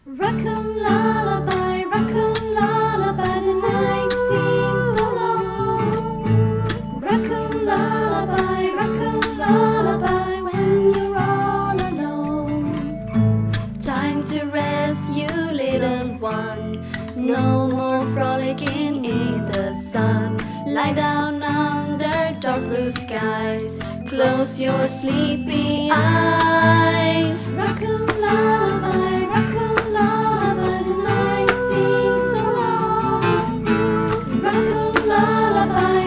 Raccoon lullaby, the night seems so long. Raccoon lullaby, when you're all alone. Time to rest, you little one. No more frolicking in the sun. Lie down under dark blue skies. Close your sleepy eyes. Raccoon lullaby, the night seems so long. Raccoon lullaby,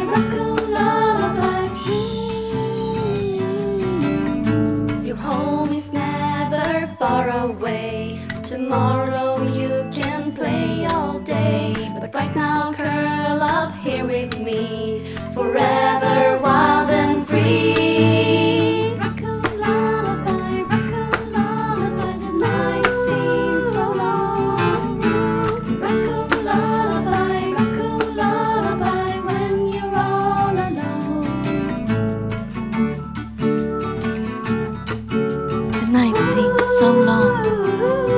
shh. Your home is never far away. Tomorrow you can play all day, but right now curl up here with me, forever wild and free. Raccoon lullaby, the night seems so long. Raccoon lullaby, when you're all alone. The night seems so long.